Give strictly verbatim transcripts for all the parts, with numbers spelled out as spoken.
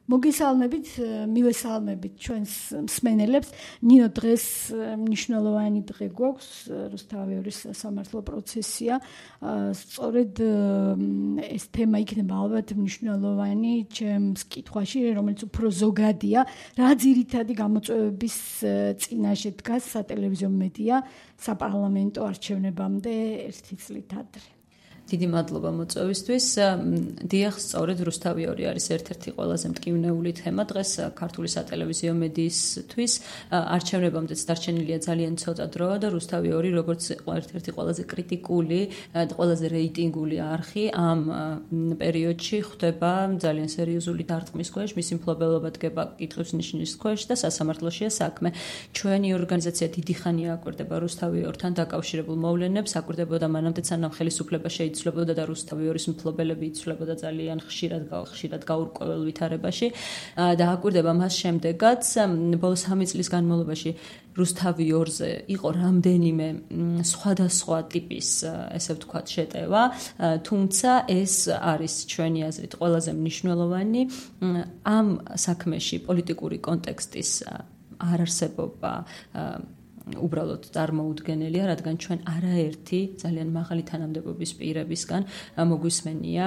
მოგესალმებით, მივესალმებით ჩვენს მსმენელებს. ნინო, დღეს მნიშვნელოვანი დღე გვაქვს, რუსთავიორის სასამართლო პროცესია. სწორედ ეს თემა იქნება ალბათ მნიშვნელოვანი ჩემს კითხვაში, რომელიც უფრო ზოგადია. რა ძირითადი გამოწვევების წინაშე დგას სატელევიზიო მედია საპარლამენტო არჩევნებამდე ერთი წლით ადრე? დიდი მადლობა მოწვევისთვის. დიახ, სწორედ რუსთავიორი არის ერთ-ერთი ყველაზე მტკივნეული თემა დღეს ქართული სატელევიზიო მედიისთვის. არჩევნებამდეც დარჩენილია ძალიან ცოტა დრო და რუსთავიორი როგორც ერთ-ერთი ყველაზე კრიტიკული და ყველაზე რეიტინგული არხი ამ პერიოდში ხდება ძალიან სერიოზული დარტყმის ქვეშ, მისი მფლობელობა დგება კითხვის ნიშნის ქვეშ და სასამართლოშია საქმე. ჩვენი ორგანიზაცია დიდი ხანია აკვირდება რუსთავიორთან დაკავშირებულ მოვლენებს, აკვირდებოდა მანამდე სანამ ხელისუფლება შეიცვალა იცვლებოდა და რუსთავიორის მფლობელები იცვლებოდა ძალიან ხშირად ხშირად გაურკვეველ ვითარებაში და აკვირდება მას შემდეგაც ბოლო სამი წლის განმავლობაში რუსთავიორზე იყო რამდენიმე სხვადასხვა ტიპის ესე ვთქვათ შეტევა, თუმცა ეს არის ჩვენი აზრით ყველაზე მნიშვნელოვანი ამ საქმეში პოლიტიკური კონტექსტის არარსებობა უბრალოდ წარმოუდგენელია, რადგან ჩვენ არაერთი ძალიან მაღალი თანამდებობის პირებისგან მოგვისმენია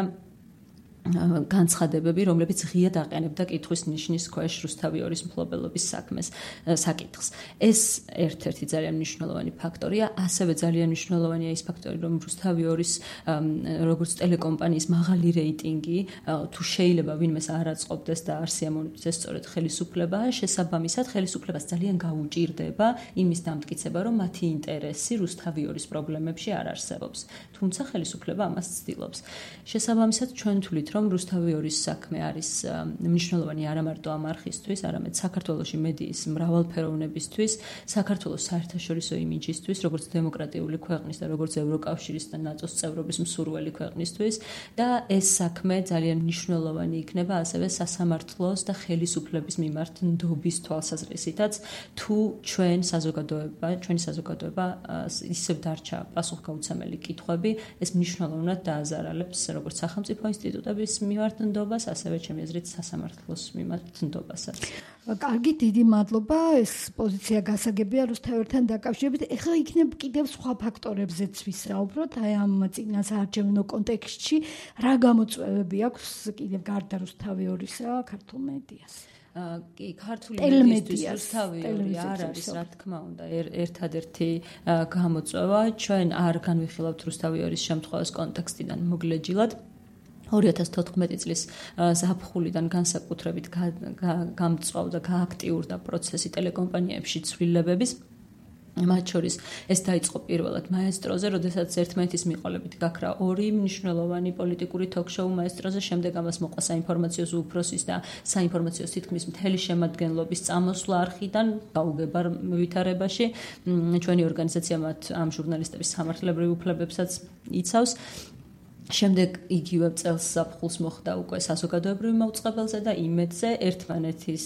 განცხადებები, რომლებიც ღიად აყენებდა კითხვის ნიშნის ქვეშ რუსთავიორის მფლობელობის საქმეს, საკითხს. ეს ერთ-ერთი ძალიან მნიშვნელოვანი ფაქტორია, ასევე ძალიან მნიშვნელოვანია ის ფაქტორი, რომ რუსთავიორის როგორც ტელეკომპანიის მაღალი რეიტინგი, თუ შეიძლება ვინმეს არ აწყობდეს და არ სიამოვნებდეს სწორედ ხელისუფლება, შესაბამისად ხელისუფლებას ძალიან გაუჭირდება იმის დამტკიცება, რომ მათი ინტერესი რუსთავიორის პრობლემებში არ არსებობს. თუმცა ხელისუფლება ამას ცდილობს. შესაბამისად ჩვენ თვლით რომ რუსთავიორის საქმე არის მნიშვნელოვანი არა მარტო ამ არხისთვის, არამედ საქართველოში მედიის მრავალფეროვნებისთვის, საქართველოს საერთაშორისო იმიჯისთვის, როგორც დემოკრატიული ქვეყნის და როგორც ევროკავშირის და ნატოს წევრობის მსურველი ქვეყნისთვის და ეს საქმე ძალიან მნიშვნელოვანი იქნება ასევე სასამართლოს და ხელისუფლების მიმართ ნდობის თვალსაზრისითაც, თუ ჩვენ საზოგადოება, ჩვენი საზოგადოება ისევ დარჩა პასუხგაუცემელი კითხვები, ეს მნიშვნელოვნად დააზარალებს როგორც სახელმწიფო ინსტიტუტები მიმართ ნდობას, ასევე ჩემი აზრით სასამართლოს მიმართ ნდობასაც. კარგი, დიდი მადლობა. ეს პოზიცია გასაგებია რუსთავიორთან დაკავშირებით. ეხლა იქნება კიდევ სხვა ფაქტორებზეც ვისაუბროთ, აი ამ წინასაარჩევნო კონტექსტში, რა გამოწვევები აქვს კიდევ გარდა რუსთავიორისა ქართულ მედიას? კი, ქართული მედიისთვის რუსთავიორი არ არის, რა თქმა უნდა, ერთადერთი გამოწვევა. ჩვენ არ განვიხილავთ რუსთავიორის შემთხვევას კონტექსტიდან მოგლეჯილად. ორი ათას თოთხმეტი წლის ზაფხულიდან განსაკუთრებით გამწვავდა, გააქტიურდა პროცესი ტელეკომპანიებში ცვლილებების. მათ შორის ეს დაიწყო პირველად მაესტროზე, როდესაც ერთმანეთის მიყოლებით გაქრა ორი მნიშვნელოვანი პოლიტიკური თოქ-შოუ მაესტროზე, შემდეგ ამას მოყვა საინფორმაციო უფროსის და საინფორმაციო თითქმის მთელი შემადგენლობის წამოსვლა არხიდან გაუგებარ ვითარებაში. ჩვენი ორგანიზაცია მათ ამ ჟურნალისტების სამართლებრივ უფლებებსაც იცავს. შემდეგ იგივე წელს ზაფხულს მოხდა უკვე საზოგადოებრივ მოუწყებელზე და იმედზე ერთმანეთის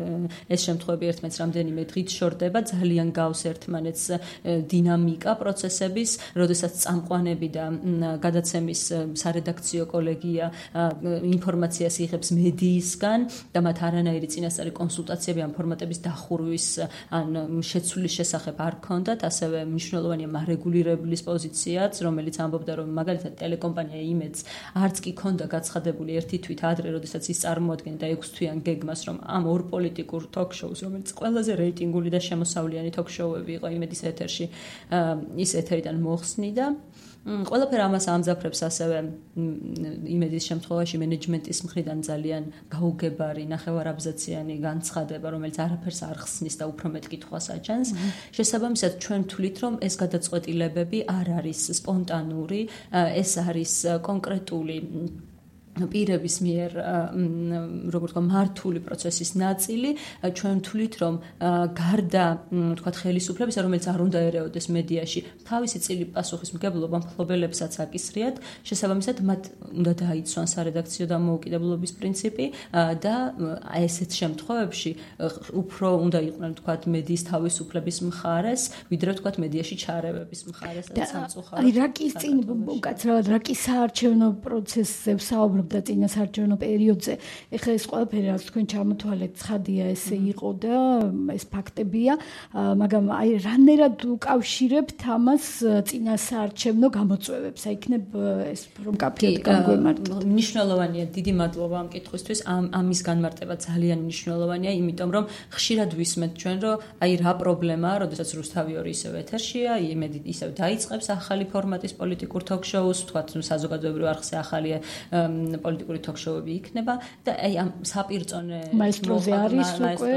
ეს შემთხვევები ერთმანეთს რამდენიმე დღით შორდება, ძალიან გავს ერთმანეთს დინამიკა პროცესების, როდესაც წამყვანები და გადაცემის სარედაქციო კოლეგია ინფორმაციას იღებს მედიისგან და მათ არანაირი წინასწარი კონსულტაციები ამ ფორმატების დახურვის ან შეცვლის შესახებ არ ჰქონდათ, ასევე მნიშვნელოვანია მარეგულირებლის პოზიციაც, რომელიც ამბობდა, რომ მაგალითად ტელეკომპანია იმედს არც კი ქონდა გაცხადებული ერთი თვით ადრე, როდესაც ის წარმოადგენდა ექვსთვიან გეგმას, რომ ამ ორ პოლიტიკურ თოქ-შოუს, რომელიც ყველაზე რეიტინგული და შემოსავლიანი თოქ-შოუები იყო იმედის ეთერში, ის ეთერიდან მოხსნიდა. ყველაფერი ამას ამძაფრებს ასევე იმედის შემთხვევაში მენეჯმენტის მხრიდან ძალიან გაუგებარი ნახევარაბზაციანი განცხადება, რომელიც არაფერს არ ხსნის და უფრო მეტ კითხვას აჩენს. შესაბამისად, ჩვენ ვთვლით, რომ ეს გადაწყვეტილებები არ არის სპონტანური, ეს არის კონკრეტული პირების მიერ როგორ თქვა მართული პროცესის ნაწილი. ჩვენ ვთვლით, რომ გარდა თქვა ხელისუფლებისა, რომელიც არ უნდა ერეოდეს მედიაში, თავისი წილი პასუხისმგებლობა მფლობელებსაც აკისრიათ, შესაბამისად მათ უნდა დაიცვან სარედაქციო დამოუკიდებლობის პრინციპი და ესეთ შემთხვევებში უფრო უნდა იყვნენ თქვა მედიის თავისუფლების მხარეს, ვიდრე თქვა მედიაში ჩარევების მხარეს და სამწუხაროდ. აი რა კი წინ უკაცრავად რა კი საარჩევნო პროცესზე ვსაუბრობ მუშაობდა წინასაარჩევნო პერიოდზე. ეხლა ეს ყველაფერი რაც თქვენ ჩამოთვალეთ, ცხადია ესე იყო და ეს ფაქტებია, მაგრამ აი რანერად უკავშირებთ ამას წინასაარჩევნო გამოწვევებს? აი იქნებ ეს რომ კაფეად გამგვემართოთ. მნიშვნელოვანია, დიდი მადლობა ამ კითხვისთვის. ამ ამის განმარტება ძალიან მნიშვნელოვანია, იმიტომ რომ ხშირად ვისმენთ ჩვენ, რომ აი რა პრობლემაა, როდესაც რუსთავი ორი ისევ ეთერშია, იმედი ისევ დაიწყებს ახალი ფორმატის პოლიტიკურ თოქ-შოუს, თქვათ საზოგადოებრივ არხზე ახალი პოლიტიკური თოქ-შოუები იქნება და აი ამ საპირწონე მაესტროზე არის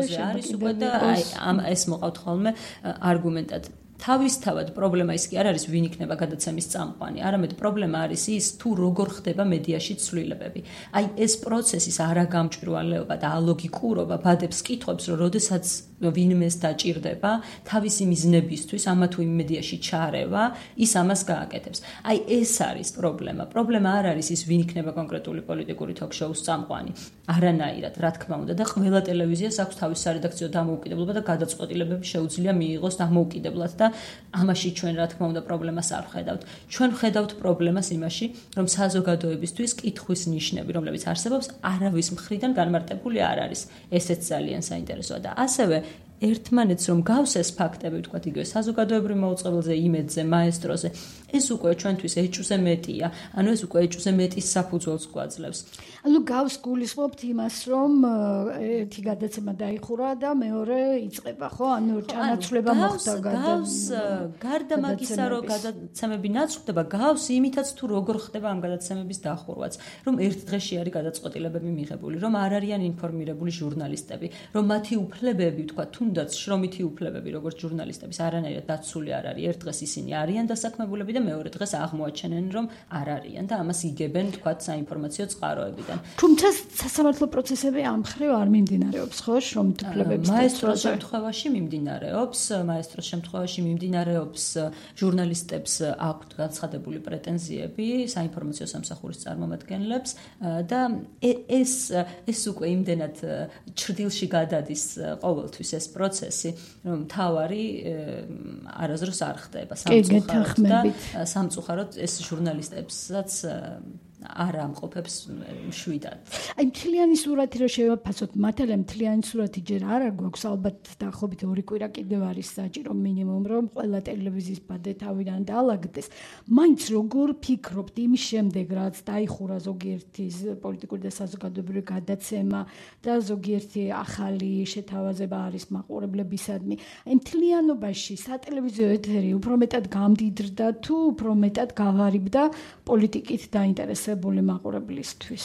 უკვე და აი ამ ეს მოყავთ ხოლმე არგუმენტად. თავისთავად პრობლემა ის კი არ არის ვინ იქნება გადაცემის წამყვანი, არამედ პრობლემა არის ის თუ როგორ ხდება მედიაში ცვლილებები. აი ეს პროცესის არაგამჭვირვალეობა და ალოგიკურობა ბადებს კითხვებს, რომ როდესაც ვინმეს დაჭირდება თავისი მიზნებისთვის ამა თუ იმ მედიაში ჩარევა, ის ამას გააკეთებს. აი ეს არის პრობლემა. პრობლემა არ არის ის ვინ იქნება კონკრეტული პოლიტიკური თოქ-შოუს წამყვანი. არანაირად, რა თქმა უნდა და ყველა ტელევიზიას აქვს თავისი სარედაქციო დამოუკიდებლობა და გადაწყვეტილებები შეუძლია მიიღოს დამოუკიდებლად და ამაში ჩვენ რა თქმა უნდა პრობლემას არ ვხედავთ. ჩვენ ვხედავთ პრობლემას იმაში, რომ საზოგადოებისთვის კითხვის ნიშნები, რომლებიც არსებობს, არავის მხრიდან განმარტებული არ არის. ესეც ძალიან საინტერესოა და ასევე ერთმანეთს რომ გავს ეს ფაქტები, ვთქვათ, იგივე საზოგადოებრივ მოუწყებელზე, იმედზე, მაესტროზე, ეს უკვე ჩვენთვის ეჭვზე მეტია. ანუ ეს უკვე ეჭვზე მეტის საფუძველს გვაძლევს. ანუ გავს გულისხმობთ იმას, რომ ერთი გადაცემა დაიხურა და მეორე იწყება, ხო? ანუ ჩანაცვლება მოხდა გავს გარდა მაგისა, რომ გადაცემები ნაცვლდება, გავს იმითაც თუ როგორ ხდება ამ გადაცემების დახურვაც, რომ ერთ დღეში არის გადაწყვეტილებები მიღებული, რომ არ არიან ინფორმირებული ჟურნალისტები, რომ მათი უფლებები, ვთქვათ, თუნდაც შრომითი უფლებები, როგორც ჟურნალისტების არანაირად დაცული არ არის. ერთ დღეს ისინი არიან დასაქმებულები და მეორე დღეს აღმოაჩენენ, რომ არ არიან და ამას იგებენ, თქვათ, საინფორმაციო წყაროებიდან. თუმცა სასამართლო პროცესები ამ მხრივ არ მიმდინარეობს, ხო, შრომით უფლებების მაესტროს შემთხვევაში მიმდინარეობს, მაესტროს შემთხვევაში მიმდინარეობს, ჟურნალისტებს აქვთ განცხადებული პრეტენზიები საინფორმაციო სამსახურის წარმომადგენლებს და ეს ეს უკვე იმდენად ჩრდილში გადადის ყოველთვის ეს პროცესი, რომ თავარი არაზრს არ ხდება სამწუხაროდ და სამწუხაროდ ეს ჟურნალისტებსაც არ ამყოფებს მშვიდად. აი მთლიანი სურათი რო შევაფასოთ, მათალე მთლიანი სურათი ჯერ არ გვაქვს, ალბათ დაახლოებით ორი კვირა კიდევ არის საჭირო მინიმუმ, რომ ყველა ტელევიზიის ბადე თავიდან დაალაგდეს. მაინც როგორ ფიქრობთ იმის შემდეგ, რაც დაიხურა ზოგიერთი პოლიტიკური და საზოგადოებრივი გადაცემა და ზოგიერთი ახალი შეთავაზება არის მაყურებლებისადმი. აი მთლიანობაში სატელევიზიო ეთერი უფრო მეტად გამდიდრდა თუ უფრო მეტად გავარიბდა პოლიტიკით დაინტერესებული მაყურებლისთვის.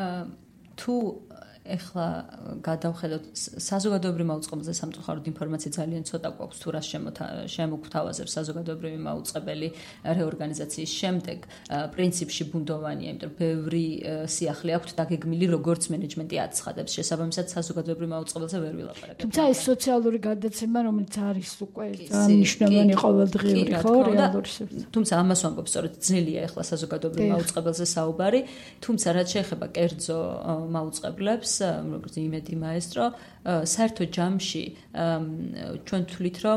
თუ ეხლა გადავხედოთ საზოგადოებრივ მაუწყებელზე სამწუხაროდ ინფორმაცია ძალიან ცოტა გვაქვს თუ რას შემოგვთავაზებს საზოგადოებრივი მაუწყებელი რეორგანიზაციის შემდეგ პრინციპში ბუნდოვანია, იმიტომ რომ ბევრი სიახლე აქვთ დაგეგმილი როგორც მენეჯმენტი აცხადებს, შესაბამისად საზოგადოებრივ მაუწყებელზე ვერ ვილაპარაკებ. თუმცა ეს სოციალური გადაცემა, რომელიც არის უკვე მნიშვნელოვანი ყოველდღიური, ხო, რეალური სივრცე. თუმცა ამას ვამბობ, სწორედ ძნელია ეხლა საზოგადოებრივ მაუწყებელზე საუბარი, თუმცა რაც შეეხება კერძო მაუწყებლებს როგორც იმედი მაესტრო, საერთო ჯამში ჩვენ თვლით, რომ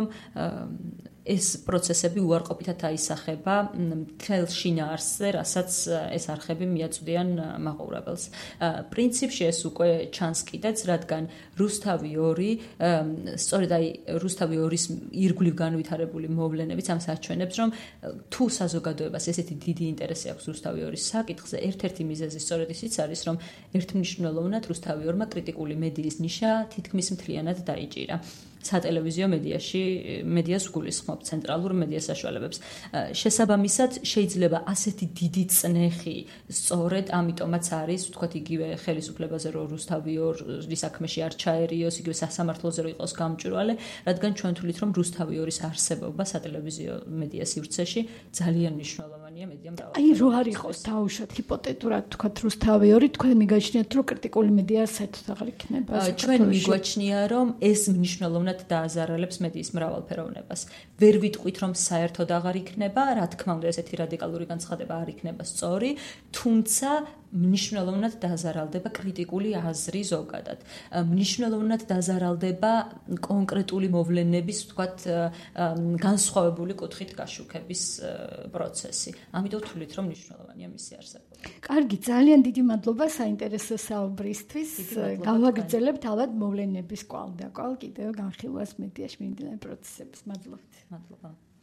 ეს პროცესები უარყოფითად აისახება მთელ შინაარსზე, რასაც ეს არხები მიაწვდიან მაყურებელს. პრინციპში ეს უკვე ჩანს კიდეც, რადგან რუსთავი ორი, სწორედ აი რუსთავი ორის ირგვლივ განვითარებული მოვლენებიც ამას აჩვენებს, რომ თუ საზოგადოებას ესეთი დიდი ინტერესი აქვს რუსთავი ორის საკითხზე, ერთ-ერთი მიზეზი სწორედ ისიც არის, რომ ერთმნიშვნელოვნად რუსთავი ორმა კრიტიკული მედიის ნიშა თითქმის მთლიანად დაიჭირა. სატელევიზიო მედიაში მედიას გულისხმობ ცენტრალურ მედია საშუალებებს. შესაბამისად შეიძლება ასეთი დიდი წნეხი სწორედ ამიტომაც არის, ვთქვათ, იგივე ხელისუფლებაზე რომ რუსთავი ორი საქმეში არ ჩაერიოს, იგივე სასამართლოზე რომ იყოს გამჭვირვალე, რადგან ჩვენ თვლით, რომ რუსთავი ორის არსებობა სატელევიზიო მედია სივრცეში ძალიან მნიშვნელოვანია მედია მრავალფეროვნების. აი რო არ იყოს თავშად ჰიპოთეტურად ვთქვათ რუსთავი ორი, თქვენ მიგაჩნიათ, რომ კრიტიკული მედია საერთოდ აღარ იქნება. ჩვენ მიგვაჩნია, რომ ეს მნიშვნელოვნად დააზარალებს მედიის მრავალფეროვნებას. ვერ ვიტყვით, რომ საერთოდ აღარ იქნება, რა თქმა უნდა, ესეთი რადიკალური განცხადება არ იქნება სწორი, თუმცა მნიშვნელოვნად დაზარალდება კრიტიკული აზრი ზოგადად. მნიშვნელოვნად დაზარალდება კონკრეტული მოვლენების, ვთქვათ, განსხვავებული კუთხით გაშუქების პროცესი. ამიტომ ვთვლით, რომ მნიშვნელოვანია მისი არსებობა. კარგი, ძალიან დიდი მადლობა საინტერესო საუბრისთვის. გავაგრძელებთ ალბათ მოვლენების კვალ და კვალ კიდევ განხილვას მედიაში მიმდინარე პროცესების. მადლობთ. მადლობა.